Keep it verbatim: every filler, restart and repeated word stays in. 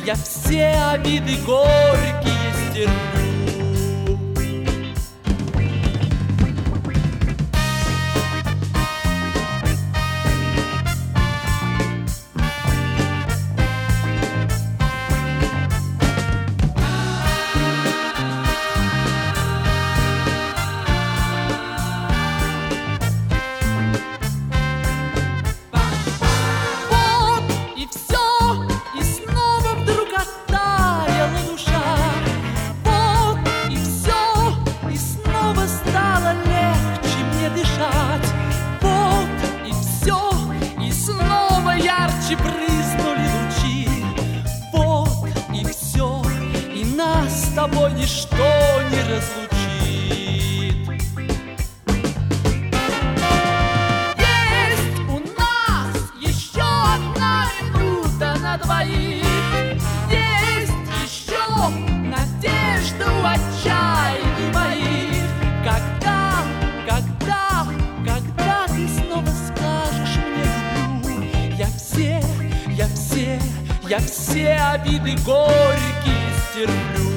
я все обиды горькие стерплю. Брызнули лучи, вот и все, и нас с тобой ничто не разлучит. Есть у нас еще одна минута на двоих, есть еще надежда у отчаяний моих. Когда, когда, когда ты снова скажешь мне люблю, я все, я все, я все обиды горькие стерплю.